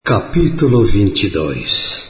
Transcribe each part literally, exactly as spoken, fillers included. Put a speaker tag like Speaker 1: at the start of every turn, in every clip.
Speaker 1: Capítulo vinte e dois.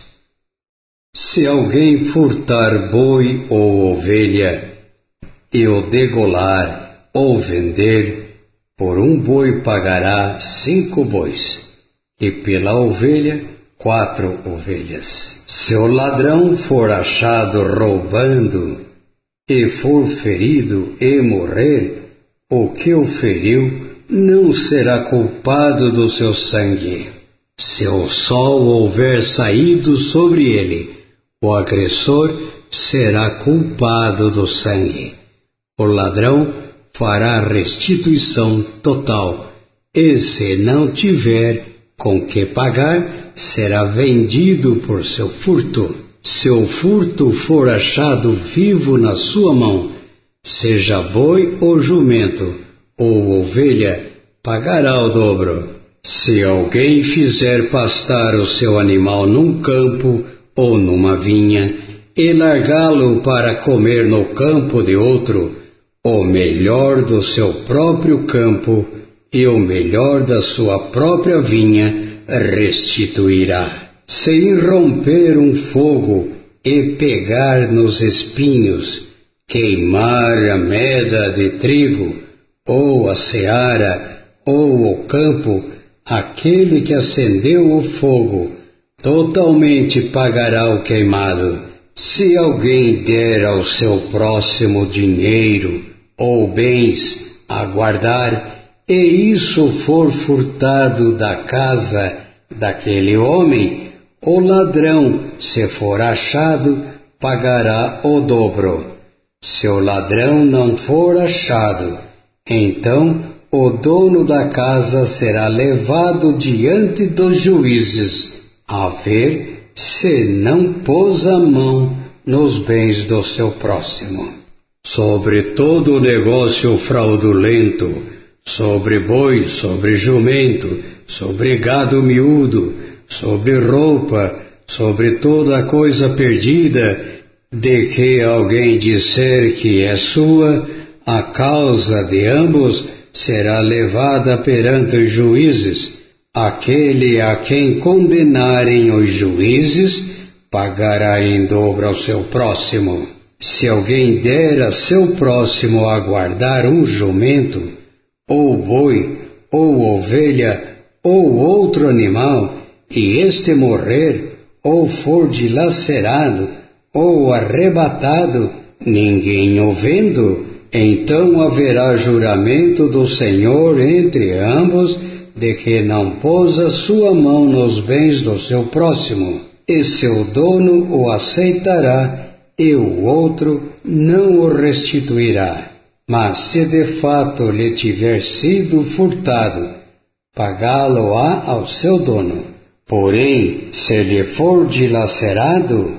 Speaker 1: Se alguém furtar boi ou ovelha, e o degolar ou vender, por um boi pagará cinco bois, e pela ovelha quatro ovelhas. Se o ladrão for achado roubando, e for ferido e morrer, o que o feriu não será culpado do seu sangue. Se o sol houver saído sobre ele, o agressor será culpado do sangue. O ladrão fará restituição total, e se não tiver com que pagar, será vendido por seu furto. Se o furto for achado vivo na sua mão, seja boi ou jumento, ou ovelha, pagará o dobro. Se alguém fizer pastar o seu animal num campo ou numa vinha, e largá-lo para comer no campo de outro, o melhor do seu próprio campo e o melhor da sua própria vinha restituirá. Se irromper um fogo e pegar nos espinhos, queimar a meda de trigo, ou a seara, ou o campo, aquele que acendeu o fogo totalmente pagará o queimado. Se alguém der ao seu próximo dinheiro ou bens a guardar, e isso for furtado da casa daquele homem, o ladrão, se for achado, pagará o dobro. Se o ladrão não for achado, então o dono da casa será levado diante dos juízes, a ver se não pôs a mão nos bens do seu próximo. Sobre todo negócio fraudulento, sobre boi, sobre jumento, sobre gado miúdo, sobre roupa, sobre toda coisa perdida, de que alguém disser que é sua, a causa de ambos será levada perante os juízes. Aquele a quem condenarem os juízes pagará em dobro ao seu próximo. Se alguém der a seu próximo a guardar um jumento, ou boi, ou ovelha, ou outro animal, e este morrer, ou for dilacerado, ou arrebatado, ninguém o vendo, então haverá juramento do Senhor entre ambos, de que não pôs a sua mão nos bens do seu próximo, e seu dono o aceitará, e o outro não o restituirá. Mas se de fato lhe tiver sido furtado, pagá-lo-á ao seu dono. Porém, se lhe for dilacerado,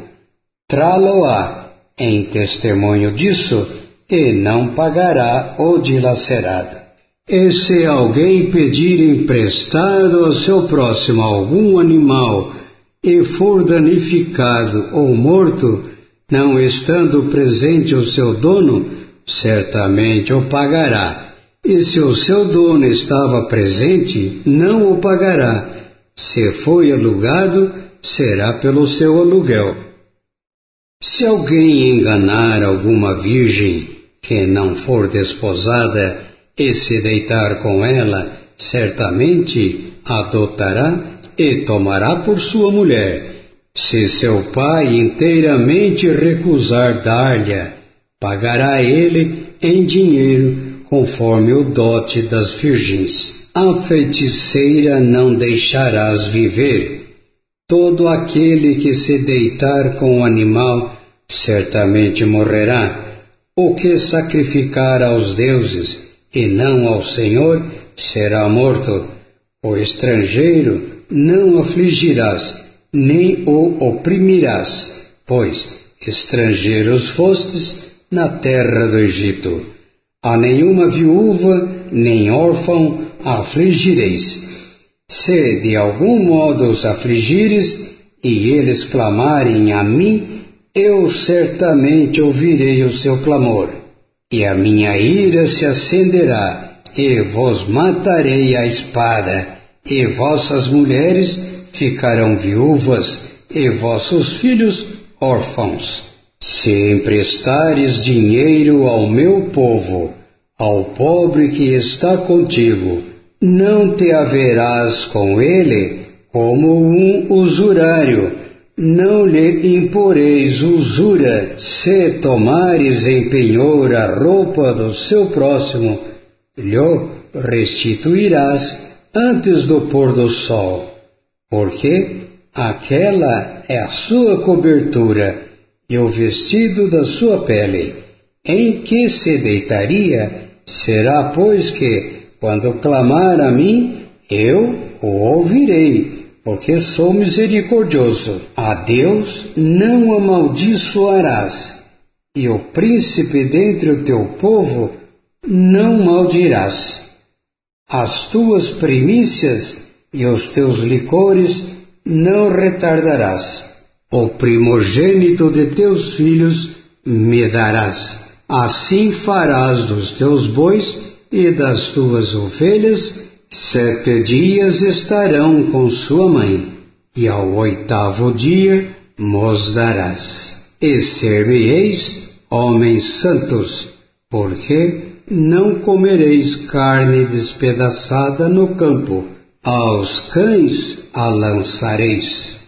Speaker 1: trá-lo-á em testemunho disso, e não pagará o dilacerado. E se alguém pedir emprestado ao seu próximo algum animal, e for danificado ou morto, não estando presente o seu dono, certamente o pagará. E se o seu dono estava presente, não o pagará. Se foi alugado, será pelo seu aluguel. Se alguém enganar alguma virgem que não for desposada e se deitar com ela, certamente adotará e tomará por sua mulher. Se seu pai inteiramente recusar dar-lhe, pagará ele em dinheiro, conforme o dote das virgens. A feiticeira não deixarás viver. Todo aquele que se deitar com o animal, certamente morrerá. O que sacrificar aos deuses, e não ao Senhor, será morto. O estrangeiro não afligirás, nem o oprimirás, pois estrangeiros fostes na terra do Egito. A nenhuma viúva nem órfão afligireis. Se de algum modo os afligires, e eles clamarem a mim, eu certamente ouvirei o seu clamor, e a minha ira se acenderá, e vos matarei à espada, e vossas mulheres ficarão viúvas, e vossos filhos órfãos. Se emprestares dinheiro ao meu povo, ao pobre que está contigo, não te haverás com ele como um usurário, não lhe imporeis usura, se tomares em penhor a roupa do seu próximo, lhe restituirás antes do pôr do sol, porque aquela é a sua cobertura e o vestido da sua pele, em que se deitaria. Será, pois, que, quando clamar a mim, eu o ouvirei, porque sou misericordioso. A Deus não amaldiçoarás, e o príncipe dentre o teu povo não maldirás. As tuas primícias e os teus licores não retardarás. O primogênito de teus filhos me darás. Assim farás dos teus bois e das tuas ovelhas, sete dias estarão com sua mãe, e ao oitavo dia mos darás. E ser-me-eis homens santos, porque não comereis carne despedaçada no campo, aos cães a lançareis.